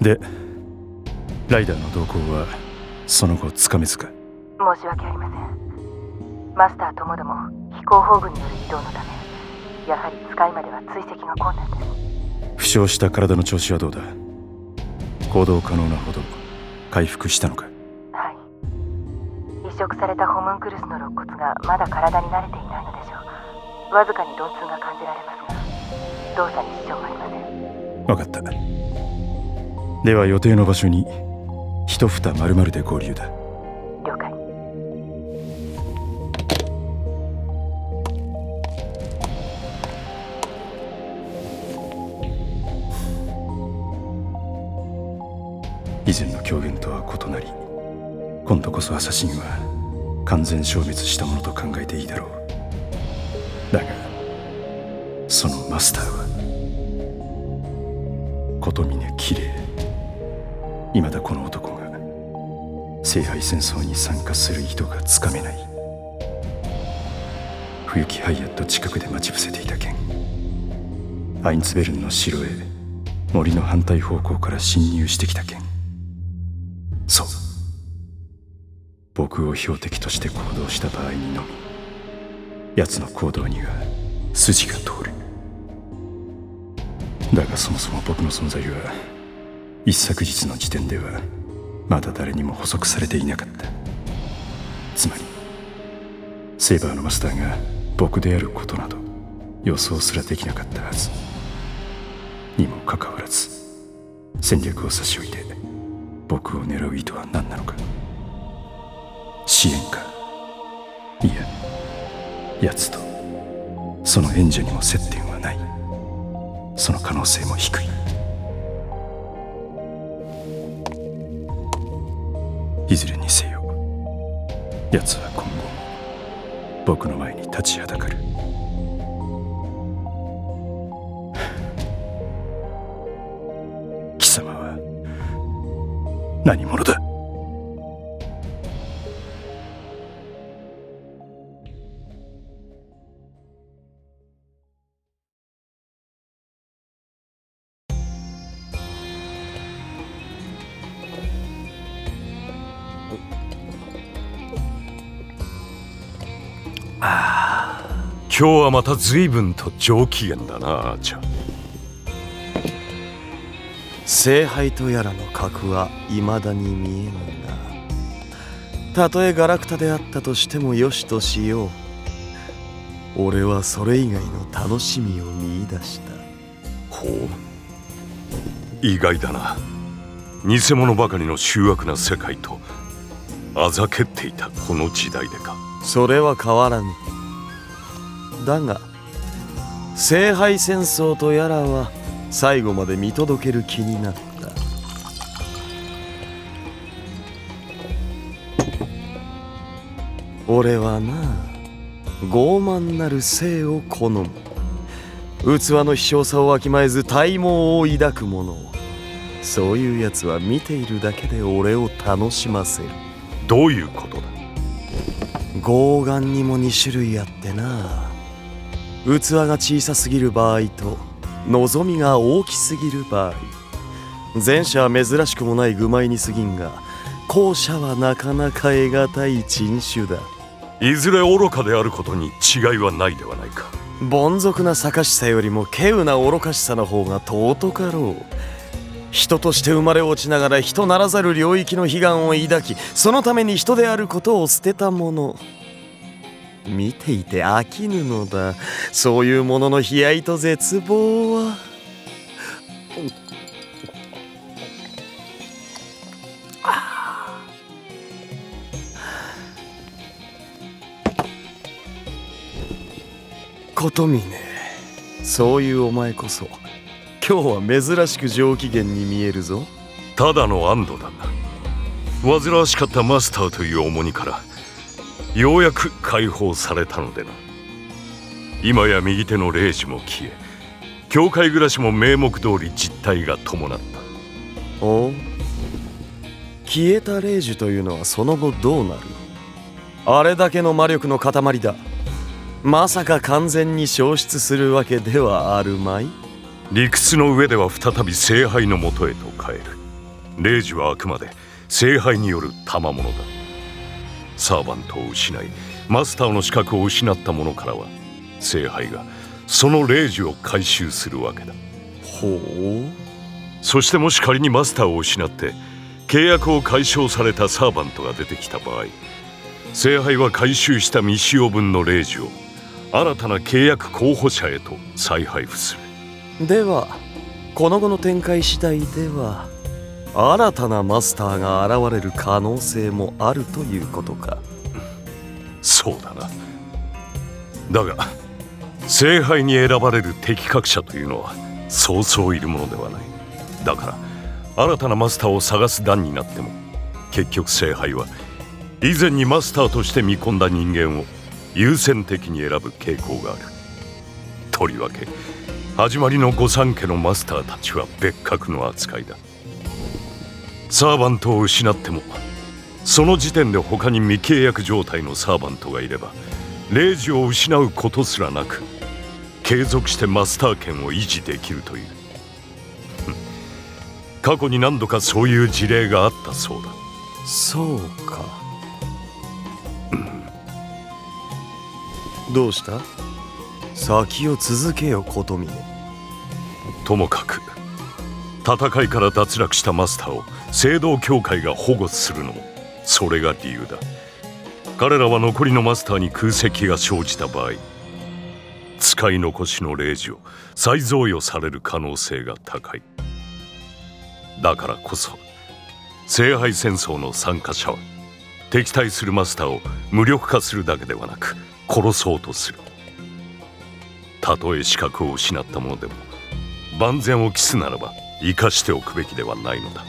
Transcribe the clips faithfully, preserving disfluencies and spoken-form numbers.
でライダーの動向はその後つかめずか？ 申し訳ありません。マスターともども飛行砲具による移動のため、やはり使いまでは追跡が困難です。 負傷した体の調子はどうだ？行動可能なほど回復したのか？ はい。移植されたホムンクルスの肋骨がまだ体に慣れていないのでしょう。わずかに鈍痛が感じられますが、動作に支障はありません。 分かった。では予定の場所に一蓋丸々で合流だ。 了解。 以前の狂言とは異なり、今度こそアサシンは完全消滅したものと考えていいだろう。だがそのマスターは琴峰綺麗。未だこの男が聖杯戦争に参加する意図がつかめない。冬木ハイアット近くで待ち伏せていた件、アインツベルンの城へ森の反対方向から侵入してきた件、そう、僕を標的として行動した場合にのみ奴の行動には筋が通る。だがそもそも僕の存在は一昨日の時点ではまだ誰にも捕捉されていなかった。つまりセイバーのマスターが僕であることなど予想すらできなかったはず。にもかかわらず戦略を差し置いて僕を狙う意図は何なのか。支援か、いや奴とその援助にも接点はない。その可能性も低い。いずれにせよ奴は今後も僕の前に立ちはだかる。貴様は何者だ？ 今日はまた随分と上機嫌だな、アーチャー。 聖杯とやらの核は未だに見えぬが、たとえガラクタであったとしてもよしとしよう。俺はそれ以外の楽しみを見出した。 ほう、意外だな。偽物ばかりの醜悪な世界とあざけっていたこの時代でか。 それは変わらぬ。だが聖杯戦争とやらは最後まで見届ける気になった。俺はな、傲慢なる生を好む。器の希少さをわきまえず体毛を抱く者。そういうやつは見ているだけで俺を楽しませる。 どういうことだ？ 傲岸にもに種類あってな。器が小さすぎる場合と望みが大きすぎる場合。前者は珍しくもない愚昧に過ぎんが、後者はなかなか得難い珍種だ。 いずれ愚かであることに違いはないではないか。 凡俗な賢しさよりも稀有な愚かしさの方が尊かろう。人として生まれ落ちながら人ならざる領域の悲願を抱き、そのために人であることを捨てたもの。見ていて飽きぬのだ。そういうものの悲哀と絶望は。琴峰、そういうお前こそ今日は珍しく上機嫌に見えるぞ。 ただの安堵だな。煩わしかったマスターという重荷からようやく解放されたのでな。今や右手の霊樹も消え、教会暮らしも名目通り実態が伴った。 おう、消えた霊樹というのはその後どうなる？あれだけの魔力の塊だ。まさか完全に消失するわけではあるまい？ 理屈の上では再び聖杯のもとへと帰る。 レイジはあくまで聖杯による賜物だ。サーバントを失いマスターの資格を失った者からは聖杯がそのレイジを回収するわけだ。 ほう。 そしてもし仮にマスターを失って契約を解消されたサーバントが出てきた場合、聖杯は回収した未使用分のレイジを新たな契約候補者へと再配布する。ではこの後の展開次第では新たなマスターが現れる可能性もあるということか。 そうだな。だが聖杯に選ばれる適格者というのはそうそういるものではない。だから新たなマスターを探す段になっても結局聖杯は以前にマスターとして見込んだ人間を優先的に選ぶ傾向がある。とりわけ始まりの御三家のマスターたちは別格の扱いだ。サーバントを失ってもその時点で他に未契約状態のサーバントがいればレイジを失うことすらなく継続してマスター権を維持できるという過去に何度かそういう事例があったそうだ。 そうか、うん、どうした？先を続けよ琴峰。 ともかく戦いから脱落したマスターを聖堂協会が保護するのもそれが理由だ。彼らは残りのマスターに空席が生じた場合、使い残しのレイジを再贈与される可能性が高い。だからこそ聖杯戦争の参加者は敵対するマスターを無力化するだけではなく殺そうとする。たとえ資格を失った者でも万全を期すならば生かしておくべきではないのだ。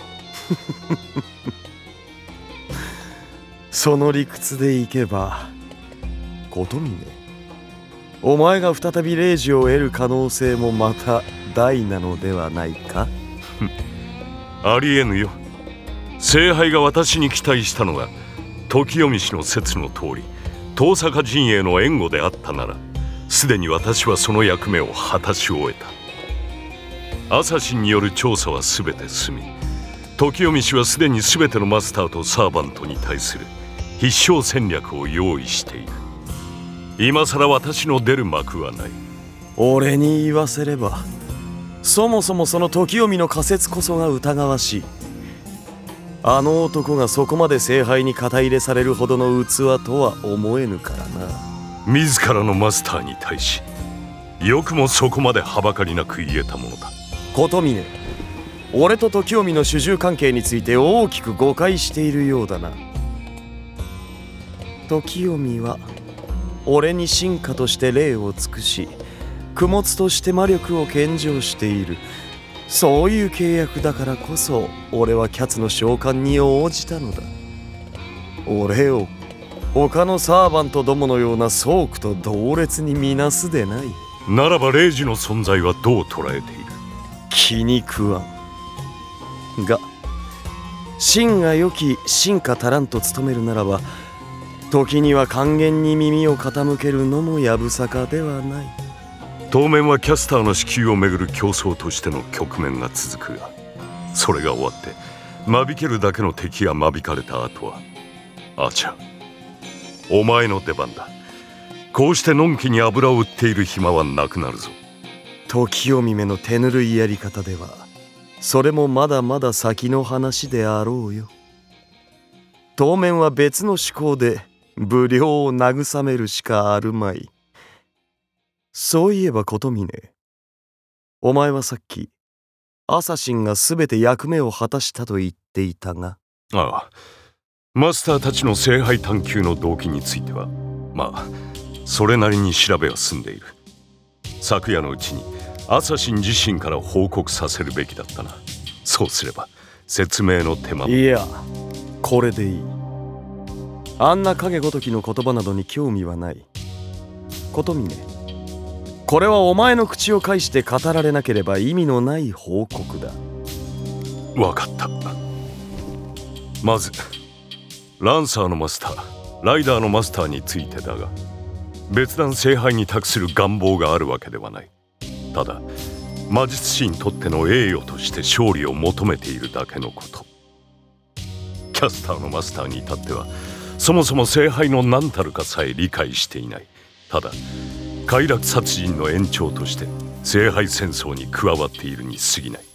その理屈でいけば琴峰、お前が再びレイジを得る可能性もまた大なのではないか？ ありえぬよ。聖杯が私に期待したのが時臣氏の説の通り遠坂陣営の援護であったならすでに私はその役目を果たし終えた。アサシンによる調査は全て済み、時臣氏はすでに全てのマスターとサーバントに対する必勝戦略を用意している。今さら私の出る幕はない。 俺に言わせればそもそもその時臣の仮説こそが疑わしい。あの男がそこまで聖杯に肩入れされるほどの器とは思えぬからな。 自らのマスターに対しよくもそこまではばかりなく言えたものだ。 琴峰、俺と時臣の主従関係について大きく誤解しているようだな。時臣は俺に臣下として礼を尽くし供物として魔力を献上している。そういう契約だからこそ俺はキャツの召喚に応じたのだ。俺を他のサーバントどものような倉庫と同列に見なすでない。 ならばレイジの存在はどう捉えている？ 気に食わんが、真が良き臣下足らんと務めるならば時には還元に耳を傾けるのもやぶさかではない。 当面はキャスターの支給をめぐる競争としての局面が続くが、それが終わって間引けるだけの敵が間引かれた後はあちゃお前の出番だ。こうしてのんきに油を売っている暇はなくなるぞ。 時臣めの手ぬるいやり方ではそれもまだまだ先の話であろうよ。当面は別の思考で不良を慰めるしかあるまい。そういえば琴峰、お前はさっきアサシンが全て役目を果たしたと言っていたが。 ああ、マスターたちの聖杯探求の動機についてはまあそれなりに調べは済んでいる。昨夜のうちにアサシン自身から報告させるべきだったな。そうすれば説明の手間も。 いや、これでいい。あんな影ごときの言葉などに興味はない。琴峰、これはお前の口を介して語られなければ意味のない報告だ。 わかった。まずランサーのマスター、ライダーのマスターについてだが、別段聖杯に託する願望があるわけではない。ただ魔術師にとっての栄誉として勝利を求めているだけのこと。キャスターのマスターに至ってはそもそも聖杯の何たるかさえ理解していない。ただ快楽殺人の延長として聖杯戦争に加わっているに過ぎない。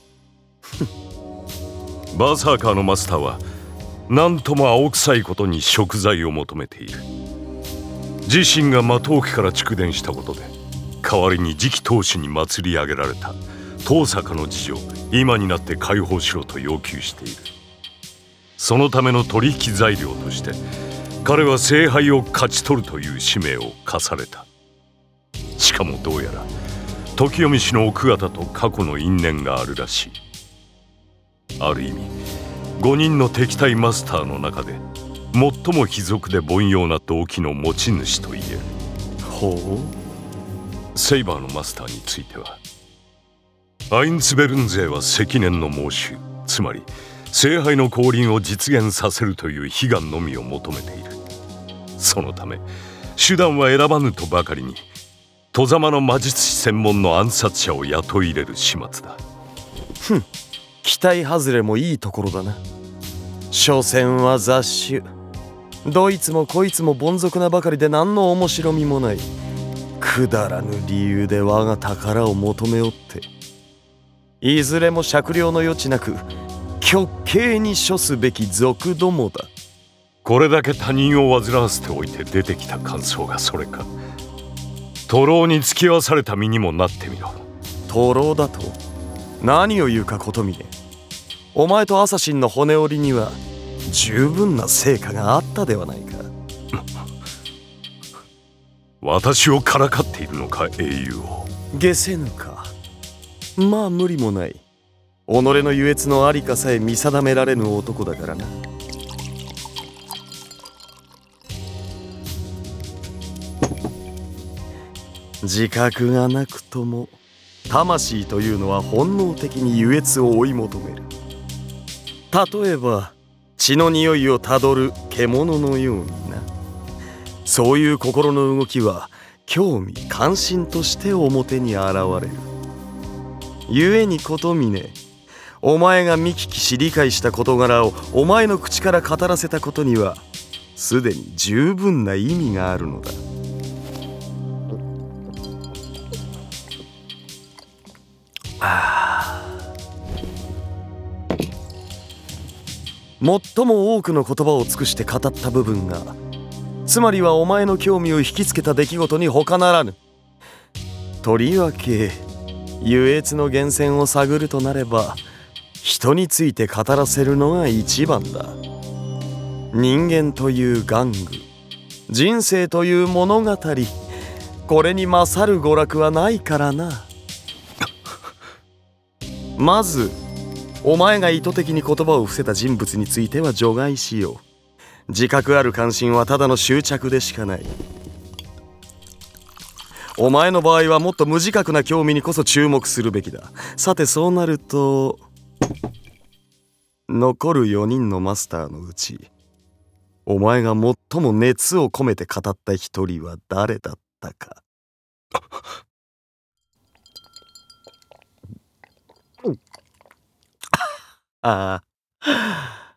バーサーカーのマスターは何とも青臭いことに贖罪を求めている。自身が魔刀家から蓄電したことで代わりに次期当主に祭り上げられた遠坂の次女を今になって解放しろと要求している。そのための取引材料として彼は聖杯を勝ち取るという使命を課された。しかもどうやら時読氏の奥方と過去の因縁があるらしい。ある意味ごにんの敵対マスターの中で最も卑俗で凡庸な動機の持ち主といえる。 ほう。セイバーのマスターについてはアインツベルン勢は積年の猛襲、つまり聖杯の降臨を実現させるという悲願のみを求めている。そのため手段は選ばぬとばかりに外様の魔術師専門の暗殺者を雇い入れる始末だ。 ふん、期待外れもいいところだな。所詮は雑種。どいつもこいつも凡俗なばかりで何の面白みもない。くだらぬ理由で我が宝を求めおって、いずれも酌量の余地なく極刑に処すべき賊どもだ。 これだけ他人を煩わせておいて出てきた感想がそれか。徒労に付き合わされた身にもなってみろ。 徒労だと何を言うかことみね。お前とアサシンの骨折りには十分な成果があったではないか。 私をからかっているのか、英雄を。 下せぬか。まあ無理もない。己の優越のありかさえ見定められぬ男だからな。自覚がなくとも魂というのは本能的に優越を追い求める。例えば血の匂いをたどる獣のようにな。そういう心の動きは興味関心として表に現れる。故にことみね、お前が見聞きし理解した事柄をお前の口から語らせたことにはすでに十分な意味があるのだ。ああ。最も多くの言葉を尽くして語った部分が、つまりはお前の興味を引きつけた出来事に他ならぬ。とりわけ優越の源泉を探るとなれば、人について語らせるのが一番だ。人間という玩具、人生という物語、これに勝る娯楽はないからな。まずお前が意図的に言葉を伏せた人物については除外しよう。自覚ある関心はただの執着でしかない。お前の場合はもっと無自覚な興味にこそ注目するべきだ。さてそうなると、残るよにんのマスターのうち、お前が最も熱を込めて語った一人は誰だったか。ああ、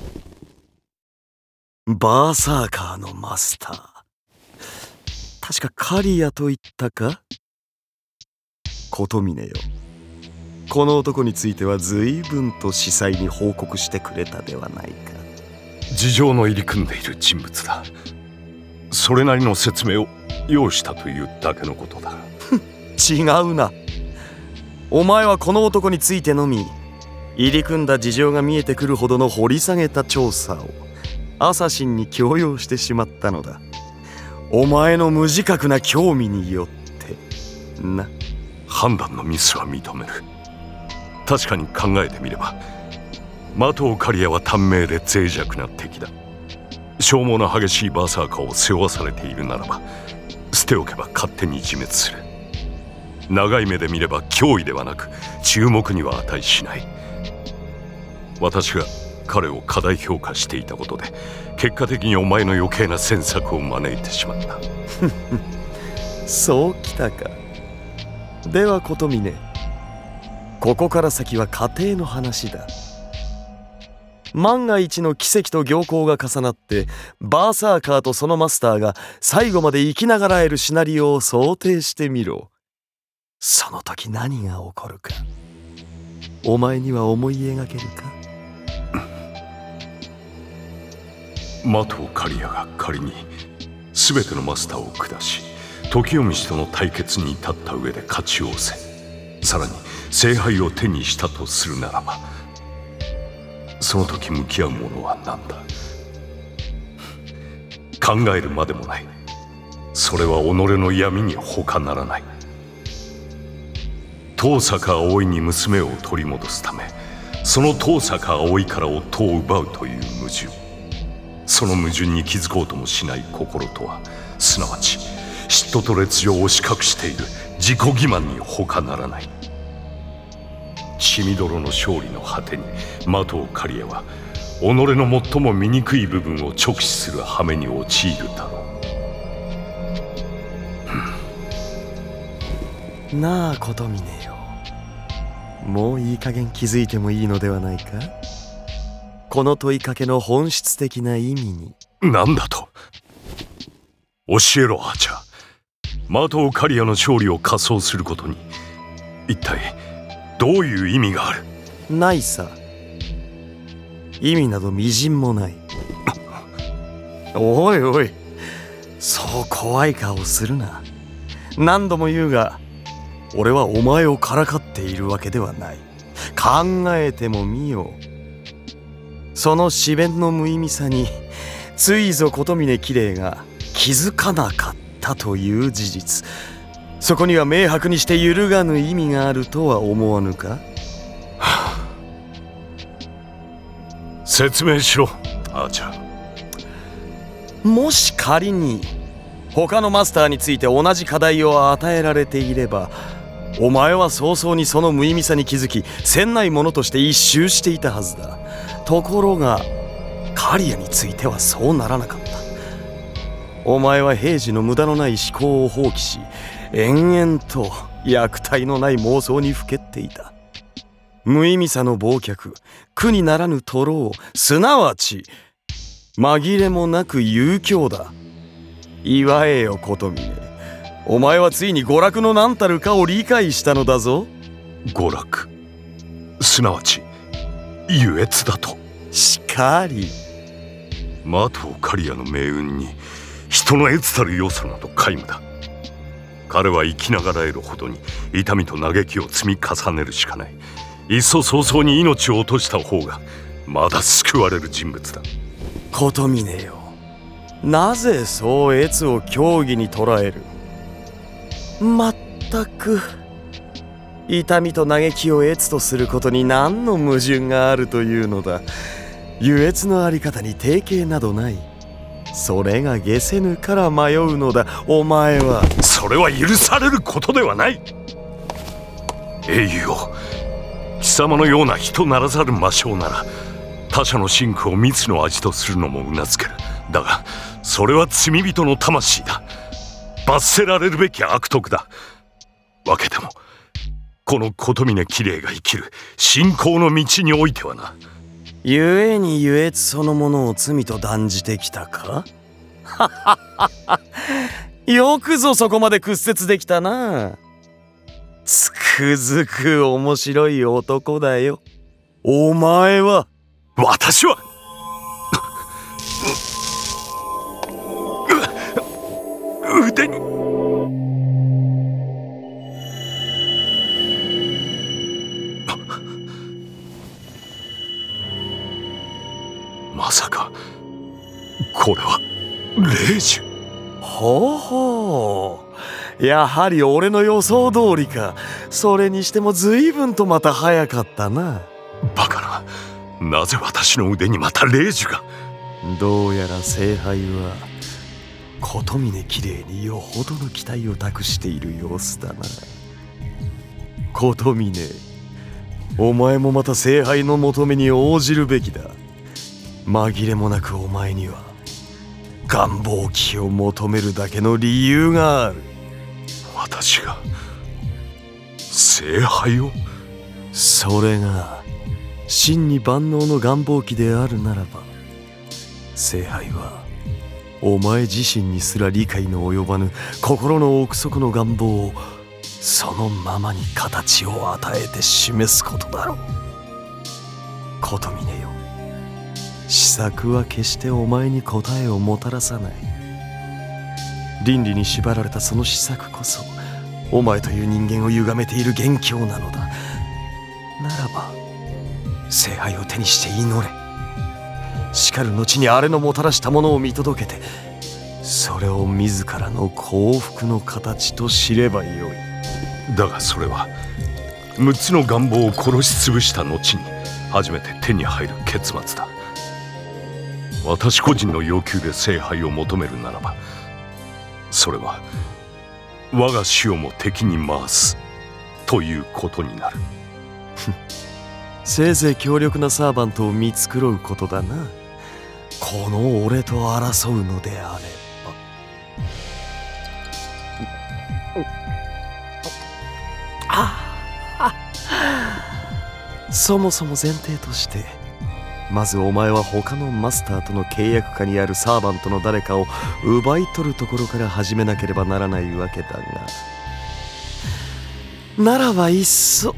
バーサーカーのマスター。確かカリアと言ったか。ことみねよ、この男については随分と司祭に報告してくれたではないか。 事情の入り組んでいる人物だ。それなりの説明を要したというだけのことだ。 違うな。お前はこの男についてのみ入り組んだ事情が見えてくるほどの掘り下げた調査をアサシンに強要してしまったのだ。お前の無自覚な興味によってな。 判断のミスは認める。確かに考えてみればマトウカリアは短命で脆弱な敵だ。消耗の激しいバーサーカーを背負わされているならば捨ておけば勝手に自滅する。長い目で見れば脅威ではなく注目には値しない。私が彼を過大評価していたことで結果的にお前の余計な詮索を招いてしまった。 そうきたか。ではことみね、 ここから先は家庭の話だ。万が一の奇跡と僥倖が重なってバーサーカーとそのマスターが最後まで生きながらえるシナリオを想定してみろ。その時何が起こるか、お前には思い描けるか？ マトウ・カリアが仮に全てのマスターを下し時代道との対決に至った上で勝ちをせ、さらに聖杯を手にしたとするならば、その時向き合うものは何だ？考えるまでもない。それは己の闇に他ならない。遠坂葵に娘を取り戻すため、その遠坂葵から夫を奪うという矛盾、その矛盾に気づこうともしない心とは、すなわち嫉妬と劣情を死隠している自己欺瞞に他ならない。血みどろの勝利の果てにマトウ・カリアは己の最も醜い部分を直視する羽目に陥るだろう。なあ琴峰よ、もういい加減気づいてもいいのではないか？この問いかけの本質的な意味に。 何だと？教えろアーチャー。マトウ・カリアの勝利を仮想することに一体どういう意味がある？ ないさ。意味などみじんもない。おいおい、そう怖い顔するな。何度も言うが、俺はお前をからかっているわけではない。考えてもみよ。その詭弁の無意味さについぞ琴峰綺麗が気づかなかったという事実、そこには明白にして揺るがぬ意味があるとは思わぬか？ 説明しろアーチャー。もし仮に他のマスターについて同じ課題を与えられていれば、お前は早々にその無意味さに気づき、せんないものとして一周していたはずだ。ところがカリアについてはそうならなかった。お前は平時の無駄のない思考を放棄し、延々と役体のない妄想にふけっていた。無意味さの忘却、苦にならぬ徒労、すなわち紛れもなく遊興だ。祝えよ琴峰、お前はついに娯楽の何たるかを理解したのだぞ。 娯楽、すなわち優越だと？ しかり。 マトウ・カリアの命運に人の悦たる要素など皆無だ。彼は生きながらえるほどに痛みと嘆きを積み重ねるしかない。いっそ早々に命を落とした方がまだ救われる人物だ。 琴峰よ、なぜそう悦を競技に捉える？まったく痛みと嘆きを悦とすることに何の矛盾があるというのだ。優越のあり方に定型などない。それが解せぬから迷うのだ。お前は。 それは許されることではない。英雄よ、貴様のような人ならざる魔性なら他者の真紅を蜜の味とするのもうなずける。だがそれは罪人の魂だ。罰せられるべき悪徳だ。わけでもこの琴峰綺麗が生きる信仰の道においてはな。 故に優越そのものを罪と断じてきたか？よくぞそこまで屈折できたな。つくづく面白い男だよ。お前は。 私は腕にまさかこれは霊樹？ ほうほう、やはり俺の予想通りか。それにしても随分とまた早かったな。 バカな、なぜ私の腕にまた霊樹が？ どうやら聖杯は琴峰綺麗によほどの期待を託している様子だな。琴峰、お前もまた聖杯の求めに応じるべきだ。紛れもなくお前には願望機を求めるだけの理由がある。 私が聖杯を？ それが真に万能の願望機であるならば、聖杯はお前自身にすら理解の及ばぬ心の奥底の願望をそのままに形を与えて示すことだろう。琴峰よ、施策は決してお前に答えをもたらさない。倫理に縛られたその施策こそお前という人間を歪めている元凶なのだ。ならば聖杯を手にして祈れ。しかる後にあれのもたらしたものを見届けて、それを自らの幸福の形と知ればよい。 だがそれはむっつの願望を殺し潰した後に初めて手に入る結末だ。私個人の要求で聖杯を求めるならば、それは我が死をも敵に回すということになる。 せいぜい強力なサーバントを見繕うことだな。この俺と争うのであれば。ああ、そもそも前提として、まずお前は他のマスターとの契約下にあるサーバントの誰かを奪い取るところから始めなければならないわけだが、ならばいっそ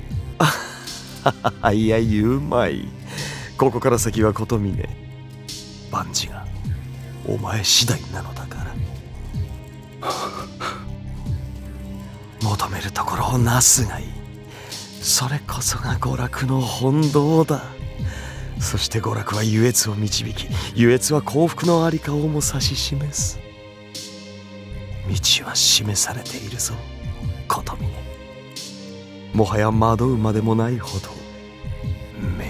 いや言うまい。ここから先は琴峰、万事がお前次第なのだから。求めるところをなすがいい。それこそが娯楽の本道だ。そして娯楽は優越を導き、優越は幸福のありかをも指し示す。道は示されているぞ、琴峰。もはや惑うまでもないほど明